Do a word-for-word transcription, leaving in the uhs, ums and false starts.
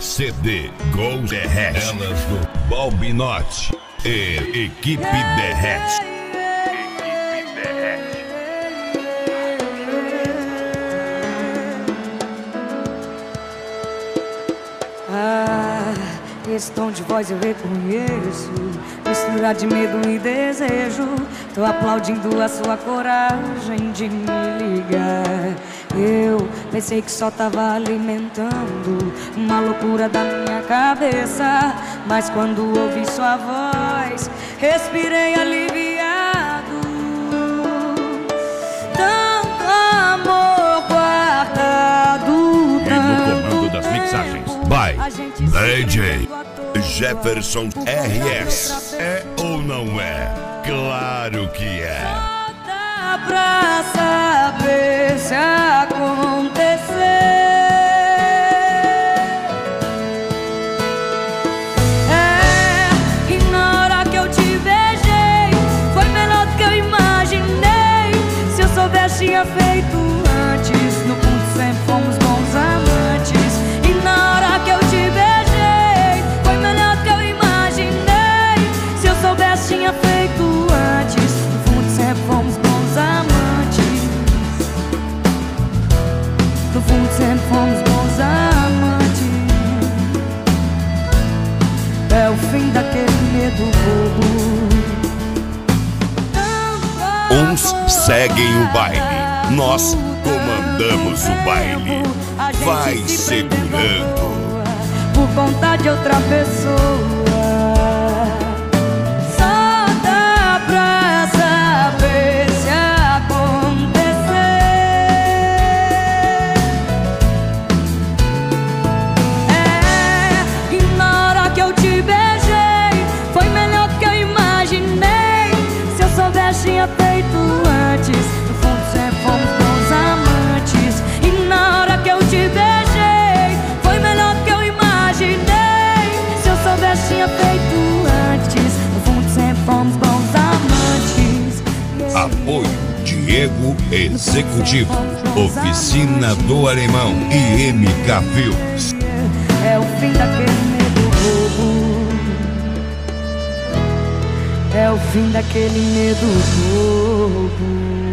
C D Gol Derrete, elas do Balbinote e Equipe Derrete. Equipe Derrete. Ah, esse tom de voz eu reconheço, mistura de medo e desejo. Tô aplaudindo a sua coragem de me ligar. Eu pensei que só tava alimentando uma loucura da minha cabeça, mas quando ouvi sua voz, respirei aliviado. Tanto amor guardado, E no comando das mixagens, by D J Jefferson R S. É ou não é? Claro que é. Dá pra saber se acontecer. É, e na hora que eu te beijei, foi melhor do que eu imaginei. Se eu soubesse, tinha feito antes. No fundo sempre fomos bons amantes. E na hora que eu te beijei, foi melhor do que eu imaginei. Se eu soubesse, tinha feito antes. No fundo sempre fomos bons amantes. No fundo sempre fomos bons amantes. É o fim daquele medo bobo. Uns seguem o baile, nós comandamos o baile. Vai segurando. Por conta de outra pessoa. Só dá pra saber se acontecer. É, e na hora que eu te beijei, foi melhor do que eu imaginei. Se eu soubesse, tinha feito antes. No fundo sempre fomos bons amantes. E na hora que eu te beijei, foi melhor do que eu imaginei. Se eu soubesse, tinha feito antes. No fundo sempre fomos bons amantes. Apoio Diego Executivo, Oficina do Alemão e M K Films. É o fim daquele medo bobo. É o fim daquele medo bobo.